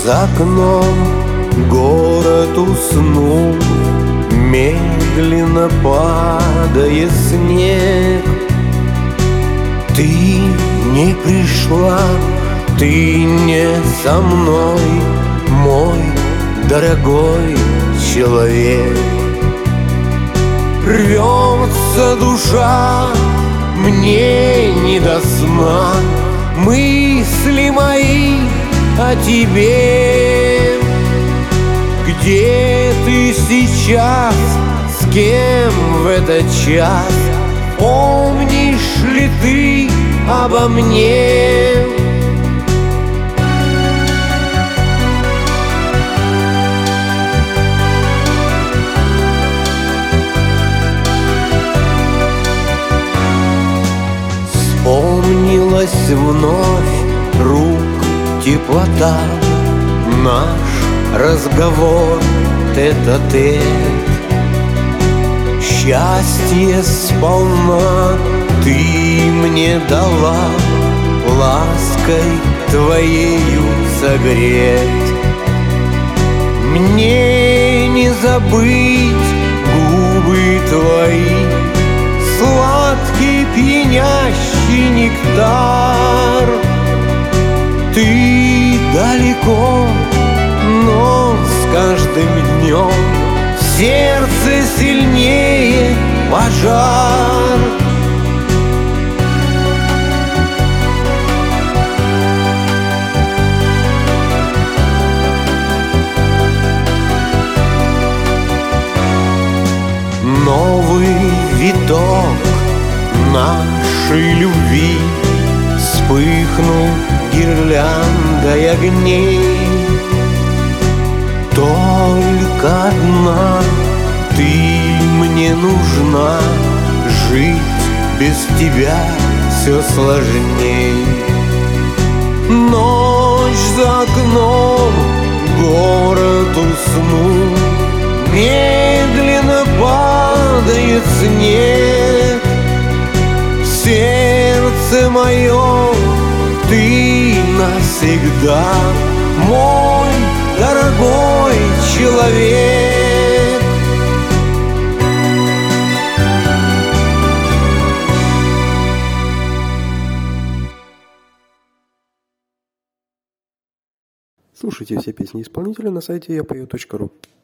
За окном город уснул, медленно падает снег. Ты не пришла, ты не со мной, мой дорогой человек. Рвется душа, мне не до сна, мысли мои о тебе. Где ты сейчас, с кем в этот час? Помнишь ли ты обо мне? Вспомнилась вновь рук теплота, наш разговор тет-а-тет. Счастье сполна ты мне дала, лаской твоею согреть. Мне не забыть губы твои, сладкий пьянящий нектар. Ты далеко, но с каждым днем в сердце сильнее пожар. Новый виток нашей любви вспыхнул гирляндой огней. Только одна ты мне нужна, жить без тебя все сложней. Ночь за окном, город уснул, медленно падает снег. В сердце моем ты навсегда, мой дорогой человек. Слушайте все песни исполнителя на сайте yapою.ru.